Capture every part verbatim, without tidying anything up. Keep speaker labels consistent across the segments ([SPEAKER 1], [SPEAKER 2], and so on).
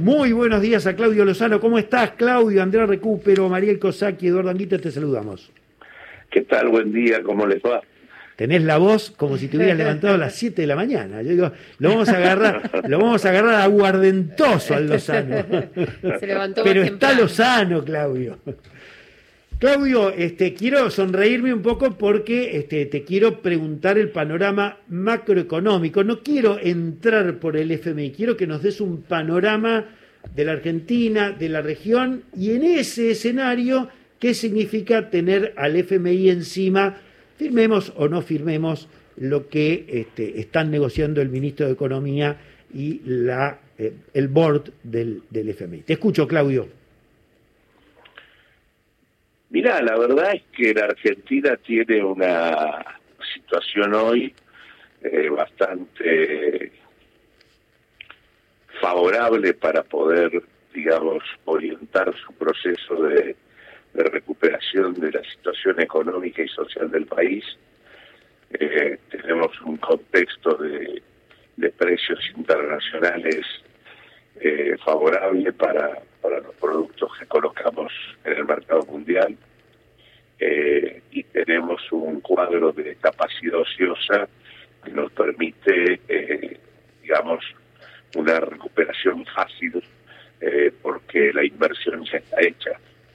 [SPEAKER 1] Muy buenos días a Claudio Lozano. ¿Cómo estás, Claudio? Andrea Recupero, Mariel Cosacchi, Eduardo Anguita, te saludamos.
[SPEAKER 2] ¿Qué tal? Buen día, ¿cómo les va?
[SPEAKER 1] Tenés la voz como si te hubieras levantado a las siete de la mañana. Yo digo, lo vamos a agarrar, lo vamos a agarrar aguardentoso al Lozano.
[SPEAKER 3] Se levantó
[SPEAKER 1] Pero
[SPEAKER 3] más
[SPEAKER 1] está
[SPEAKER 3] temprano.
[SPEAKER 1] Lozano, Claudio. Claudio, este, quiero sonreírme un poco porque este, te quiero preguntar el panorama macroeconómico. No quiero entrar por el F M I, quiero que nos des un panorama de la Argentina, de la región, y en ese escenario, ¿qué significa tener al F M I encima? Firmemos o no firmemos lo que este, están negociando el ministro de Economía y la, eh, el board del, del F M I. Te escucho, Claudio.
[SPEAKER 2] Mirá, la verdad es que la Argentina tiene una situación hoy eh, bastante favorable para poder, digamos, orientar su proceso de, de recuperación de la situación económica y social del país. Eh, tenemos un contexto de, de precios internacionales eh, favorable para, para los productos que colocamos en el mercado mundial. Eh, y tenemos un cuadro de capacidad ociosa que nos permite, eh, digamos, una recuperación fácil eh, porque la inversión ya está hecha.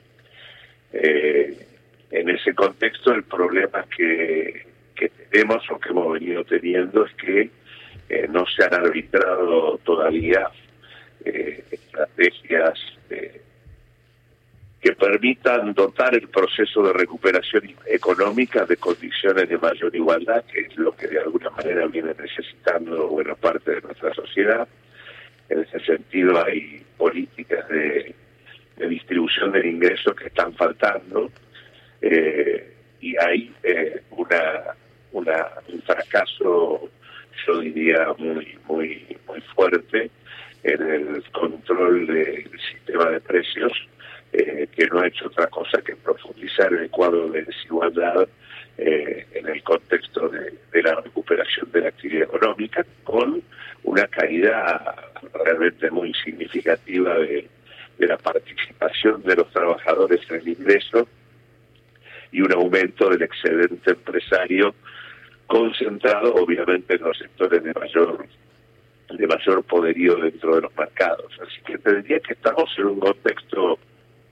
[SPEAKER 2] Eh, en ese contexto, el problema que, que tenemos o que hemos venido teniendo es que eh, no se han arbitrado todavía eh, estrategias eh, que permitan dotar el proceso de recuperación económica de condiciones de mayor igualdad, que es lo que de alguna manera viene necesitando buena parte de nuestra sociedad. En ese sentido hay políticas de, de distribución del ingreso que están faltando eh, y hay eh, una, una un fracaso, yo diría, muy, muy, muy fuerte en el control del sistema de precios, Eh, que no ha hecho otra cosa que profundizar el cuadro de desigualdad eh, en el contexto de, de la recuperación de la actividad económica, con una caída realmente muy significativa de, de la participación de los trabajadores en el ingreso y un aumento del excedente empresario concentrado obviamente en los sectores de mayor de mayor poderío dentro de los mercados. Así que te diría que estamos en un contexto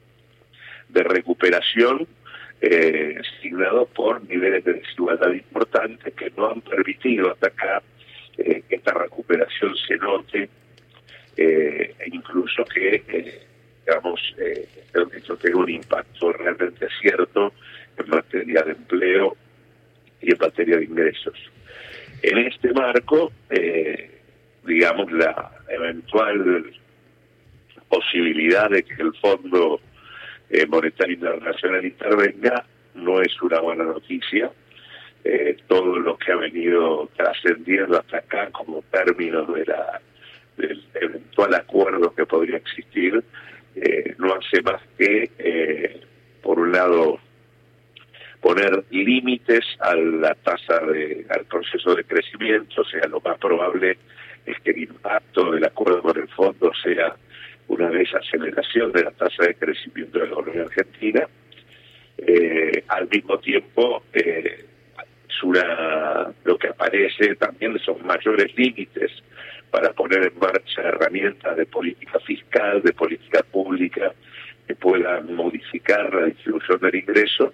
[SPEAKER 2] de recuperación eh, asignado por niveles de desigualdad importantes que no han permitido hasta acá eh, que esta recuperación se note eh, e incluso que, eh, digamos, eh, esto tenga un impacto realmente cierto en materia de empleo y en materia de ingresos. En este marco, eh, digamos, la eventual posibilidad de que el Fondo Eh, Monetario Internacional intervenga no es una buena noticia. Eh, todo lo que ha venido trascendiendo hasta acá como términos de la, del eventual acuerdo que podría existir eh, no hace más que, eh, por un lado, poner límites a la tasa de, al proceso de crecimiento. O sea, lo más probable es que el impacto del acuerdo con el fondo sea una desaceleración de la tasa de crecimiento de la economía argentina. Eh, al mismo tiempo, eh, es una, lo que aparece también son mayores límites para poner en marcha herramientas de política fiscal, de política pública, que puedan modificar la distribución del ingreso.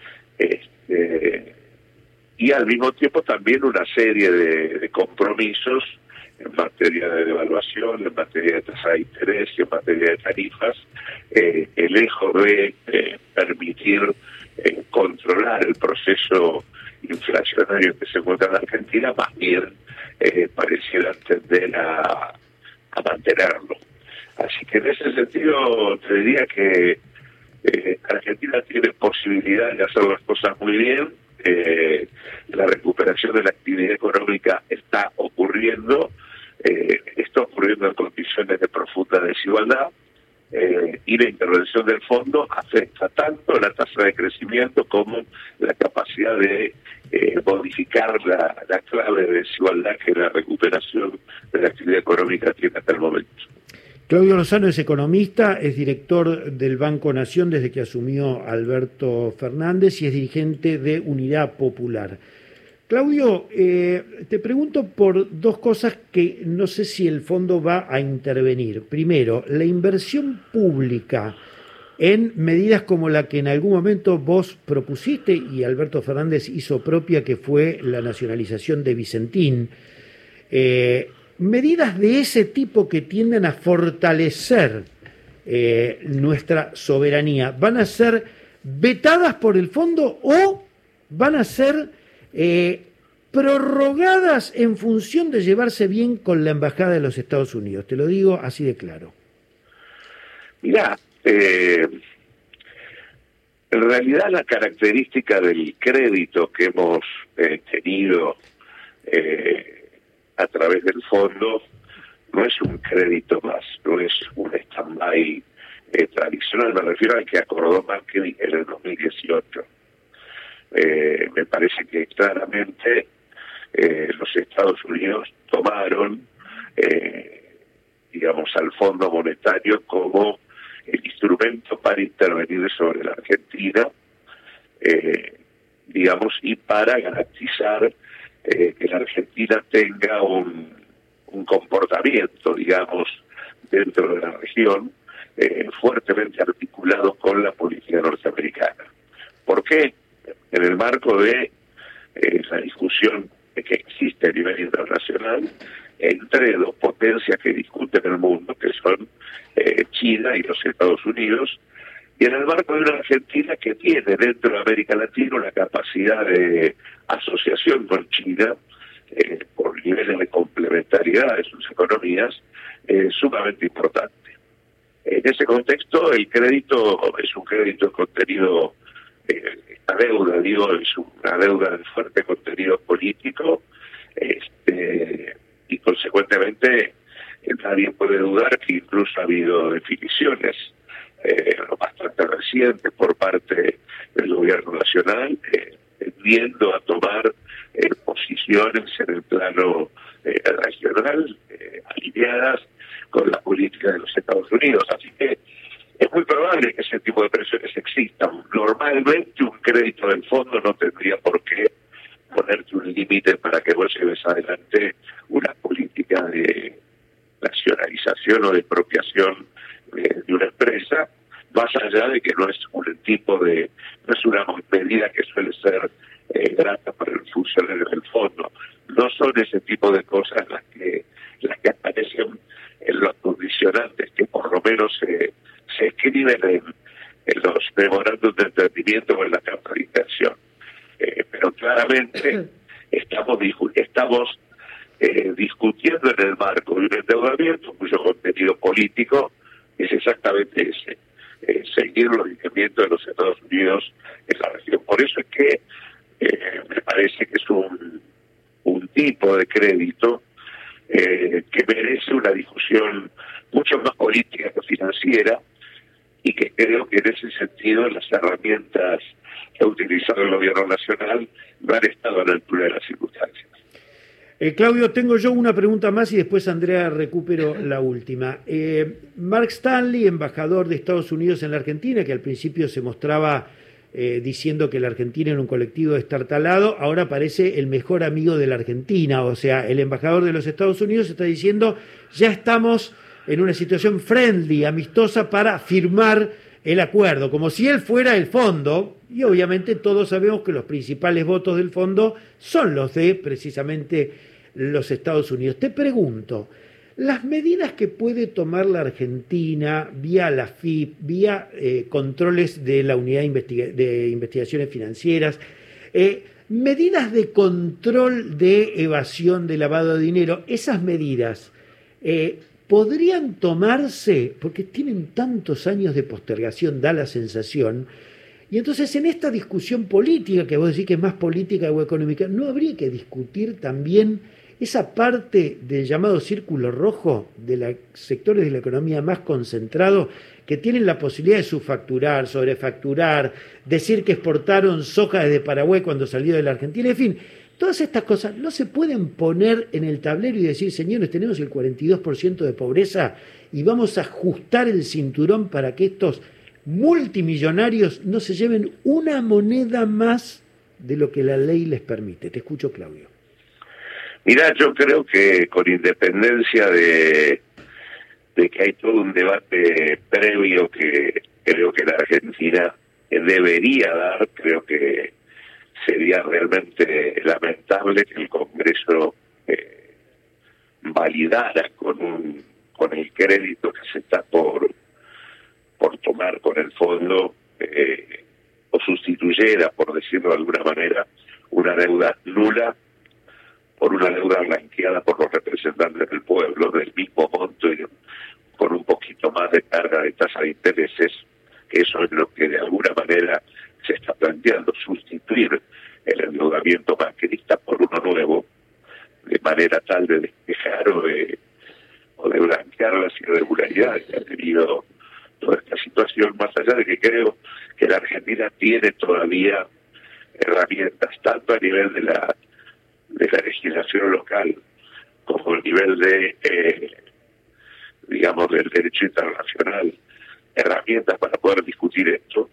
[SPEAKER 2] Este, y al mismo tiempo también una serie de, de compromisos en materia de devaluación, en materia de tasa de interés y en materia de tarifas, eh, que lejos de eh, permitir eh, controlar el proceso inflacionario que se encuentra en Argentina, más bien eh, pareciera tender a, a mantenerlo. Así que en ese sentido te diría que eh, Argentina tiene posibilidad de hacer las cosas muy bien. Eh, la recuperación de la actividad económica está ocurriendo, eh, está ocurriendo en condiciones de profunda desigualdad, eh, y la intervención del fondo afecta tanto la tasa de crecimiento como la capacidad de eh, modificar la, la clave de desigualdad que la recuperación de la actividad económica tiene hasta el momento.
[SPEAKER 1] Claudio Lozano es economista, es director del Banco Nación desde que asumió Alberto Fernández y es dirigente de Unidad Popular. Claudio, eh, te pregunto por dos cosas que no sé si el fondo va a intervenir. Primero, la inversión pública en medidas como la que en algún momento vos propusiste y Alberto Fernández hizo propia, que fue la nacionalización de Vicentín. Eh, medidas de ese tipo que tienden a fortalecer eh, nuestra soberanía, ¿van a ser vetadas por el fondo o van a ser Eh, prorrogadas en función de llevarse bien con la Embajada de los Estados Unidos? Te lo digo así de claro.
[SPEAKER 2] Mirá, eh, en realidad la característica del crédito que hemos eh, tenido eh, a través del fondo no es un crédito más, no es un stand-by eh, tradicional, me refiero al que acordó Macri en el dos mil dieciocho. Eh, me parece que claramente eh, los Estados Unidos tomaron, eh, digamos, al Fondo Monetario como el instrumento para intervenir sobre la Argentina, eh, digamos, y para garantizar eh, que la Argentina tenga un, un comportamiento, digamos, dentro de la región, eh, fuertemente articulado con la política norteamericana. ¿Por qué? En el marco de eh, la discusión que existe a nivel internacional entre dos potencias que discuten el mundo, que son eh, China y los Estados Unidos, y en el marco de una Argentina que tiene dentro de América Latina una capacidad de asociación con China, eh, por niveles de complementariedad de sus economías, eh, sumamente importante. En ese contexto, el crédito es un crédito de contenido. Eh, esta deuda, digo, es una deuda de fuerte contenido político, este, y consecuentemente eh, nadie puede dudar que incluso ha habido definiciones eh, bastante recientes por parte del gobierno nacional, eh, tendiendo a tomar eh, posiciones en el plano eh, regional, eh, alineadas con la política de los Estados Unidos. Así que es muy probable que ese tipo de presiones existan. Normalmente un crédito del fondo no tendría por qué ponerte un límite para que vos lleves adelante una política de nacionalización o de expropiación de, de una empresa, más allá de que no es un tipo de, no es una medida que suele ser eh, grata para el funcionario del fondo. No son ese tipo de cosas las que las que aparecen en los condicionantes que por lo menos se se escriben en, en los memorándum de entendimiento o en la carta de inversión. Eh, pero claramente estamos, estamos eh, discutiendo en el marco de un endeudamiento cuyo contenido político es exactamente ese, eh, seguir los lineamientos de los Estados Unidos en la región. Por eso es que eh, me parece que es un, un tipo de crédito eh, que merece una discusión mucho más política que financiera, y que creo que en ese sentido las herramientas que ha utilizado el gobierno nacional no han estado a la altura de las circunstancias.
[SPEAKER 1] Eh, Claudio, tengo yo una pregunta más y después, Andrea, recupero la última. Eh, Mark Stanley, embajador de Estados Unidos en la Argentina, que al principio se mostraba eh, diciendo que la Argentina era un colectivo destartalado, ahora parece el mejor amigo de la Argentina. O sea, el embajador de los Estados Unidos está diciendo, ya estamos en una situación friendly, amistosa, para firmar el acuerdo, como si él fuera el fondo, y obviamente todos sabemos que los principales votos del fondo son los de precisamente los Estados Unidos. Te pregunto, las medidas que puede tomar la Argentina vía la F I P, vía eh, controles de la Unidad de, Investiga- de Investigaciones Financieras, eh, medidas de control de evasión, de lavado de dinero, esas medidas eh, podrían tomarse, porque tienen tantos años de postergación, da la sensación, y entonces en esta discusión política, que vos decís que es más política o económica, ¿no habría que discutir también esa parte del llamado círculo rojo de los sectores de la economía más concentrados que tienen la posibilidad de subfacturar, sobrefacturar, decir que exportaron soja desde Paraguay cuando salió de la Argentina, en fin, Todas estas cosas no se pueden poner en el tablero y decir, señores, tenemos el cuarenta y dos por ciento de pobreza y vamos a ajustar el cinturón para que estos multimillonarios no se lleven una moneda más de lo que la ley les permite. Te escucho, Claudio.
[SPEAKER 2] Mirá, yo creo que con independencia de, de que hay todo un debate previo que creo que la Argentina debería dar, creo que sería realmente lamentable que el Congreso eh, validara con un con el crédito que se está por por tomar con el fondo eh, o sustituyera, por decirlo de alguna manera, una deuda nula por una deuda blanqueada por los representantes del pueblo del mismo monto y con un poquito más de carga de tasa de intereses, que eso es lo que de alguna manera se está planteando, sustituir el endeudamiento macrista por uno nuevo, de manera tal de despejar o de, o de blanquear las irregularidades que ha tenido toda esta situación, más allá de que creo que la Argentina tiene todavía herramientas, tanto a nivel de la de la legislación local como a nivel de, eh, digamos, del derecho internacional, herramientas para poder discutir esto.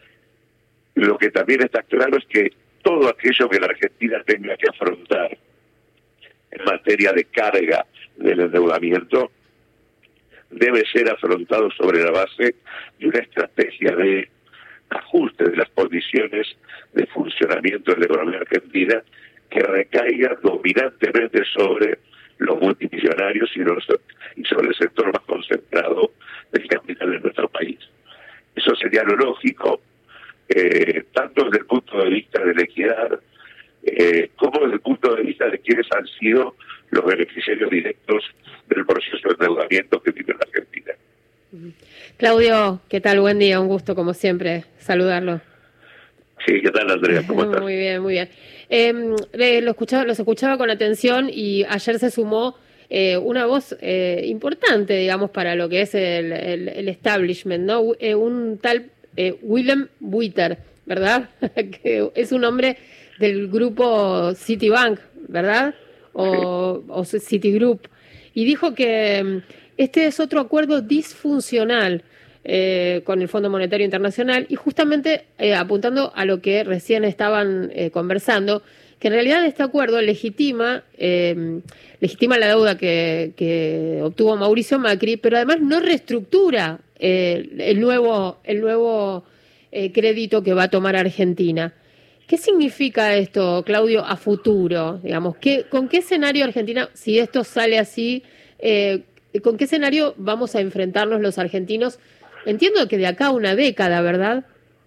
[SPEAKER 2] Lo que también está claro es que todo aquello que la Argentina tenga que afrontar en materia de carga del endeudamiento debe ser afrontado sobre la base de una estrategia de ajuste de las condiciones de funcionamiento de la economía argentina que recaiga dominantemente sobre los multimillonarios y, los, y sobre el sector más concentrado del capital de nuestro país. Eso sería lo lógico, eh, tanto desde el punto de vista de la equidad, eh, como desde el punto de vista de quienes han sido los beneficiarios directos del proceso de endeudamiento que vive la Argentina.
[SPEAKER 3] Claudio, ¿qué tal? Buen día, un gusto como siempre saludarlo.
[SPEAKER 2] Sí, ¿qué tal, Andrea? ¿Cómo estás?
[SPEAKER 3] Muy bien, muy bien. Eh, lo escuchaba, los escuchaba con atención y ayer se sumó eh, una voz eh, importante, digamos, para lo que es el, el, el establishment, ¿no? Eh, un tal eh, Willem Buiter, ¿verdad? Que es un hombre del grupo Citibank, ¿verdad? O, o Citigroup. Y dijo que este es otro acuerdo disfuncional Eh, con el Fondo Monetario Internacional y justamente eh, apuntando a lo que recién estaban eh, conversando, que en realidad este acuerdo legitima eh, legitima la deuda que, que obtuvo Mauricio Macri, pero además no reestructura eh, el nuevo el nuevo eh, crédito que va a tomar Argentina. ¿Qué significa esto, Claudio, a futuro? Digamos, ¿qué, ¿con qué escenario Argentina, si esto sale así, eh, con qué escenario vamos a enfrentarnos los argentinos? Entiendo que de acá a una década, ¿verdad?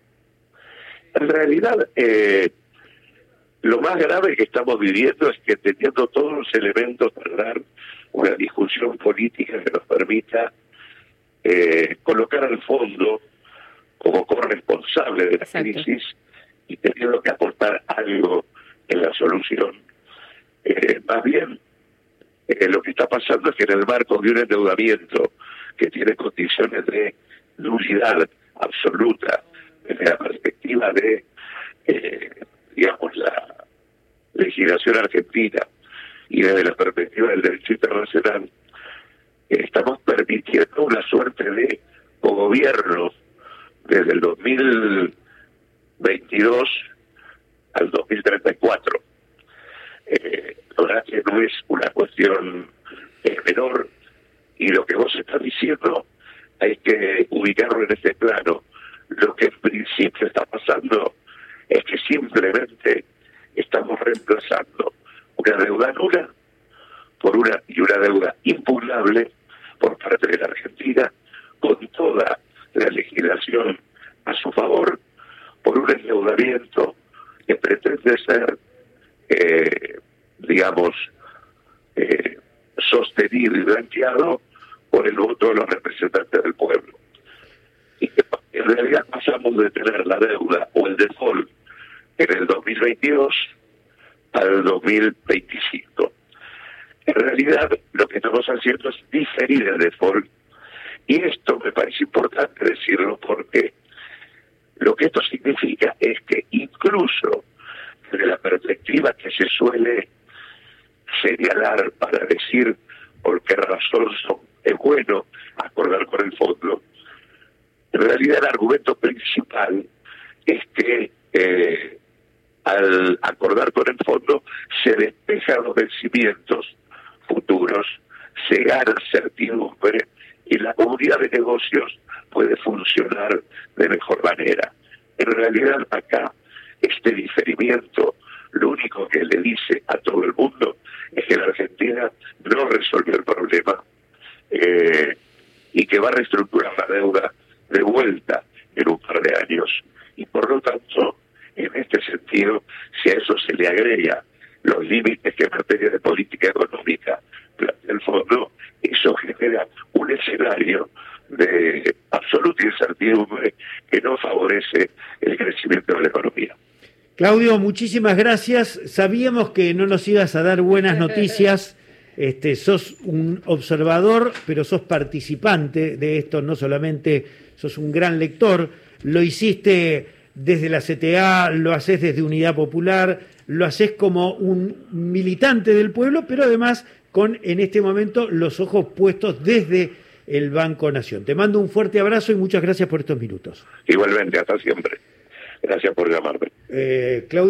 [SPEAKER 2] En realidad, eh, lo más grave que estamos viviendo es que teniendo todos los elementos para dar una discusión política que nos permita eh, colocar al fondo como corresponsable de la Exacto. crisis y teniendo que aportar algo en la solución. Eh, más bien, eh, lo que está pasando es que en el marco de un endeudamiento que tiene condiciones de nulidad absoluta desde la perspectiva de, eh, digamos, la legislación argentina y desde la perspectiva del derecho internacional, eh, estamos permitiendo una suerte de gobierno desde el dos mil veintidós al dos mil treinta y cuatro. Eh, la verdad que no es una cuestión eh, menor, y lo que vos estás diciendo hay que ubicarlo en este plano. Lo que en principio está pasando es que simplemente estamos reemplazando una deuda nula por una y una deuda impugnable por parte de la Argentina, con toda la legislación a su favor, por un endeudamiento que pretende ser, eh, digamos, eh, sostenido y blanqueado por el voto de los representantes del pueblo. Y que en realidad pasamos de tener la deuda o el default en el dos mil veintidós al dos mil veinticinco. En realidad lo que estamos haciendo es diferir el default, y esto me parece importante decirlo porque lo que esto significa es que incluso desde la perspectiva que se suele señalar para decir por qué razón son, es bueno acordar con el fondo, en realidad el argumento principal es que eh, al acordar con el fondo se despejan los vencimientos futuros, se gana certidumbre y la comunidad de negocios puede funcionar de mejor manera. En realidad acá este diferimiento lo único que le dice a todo el mundo es que la Argentina no resolvió el problema eh, y que va a reestructurar la deuda de vuelta en un par de años. Y por lo tanto, en este sentido, si a eso se le agrega los límites que en materia de política económica plantea el fondo, eso genera un escenario de absoluta incertidumbre que no favorece el crecimiento de la economía.
[SPEAKER 1] Claudio, muchísimas gracias. Sabíamos que no nos ibas a dar buenas noticias. Este, sos un observador, pero sos participante de esto, no solamente sos un gran lector, lo hiciste desde la C T A, lo haces desde Unidad Popular, lo haces como un militante del pueblo, pero además con, en este momento, los ojos puestos desde el Banco Nación. Te mando un fuerte abrazo y muchas gracias por estos minutos.
[SPEAKER 2] Igualmente, hasta siempre. Gracias por llamarme.
[SPEAKER 1] Eh, Claudio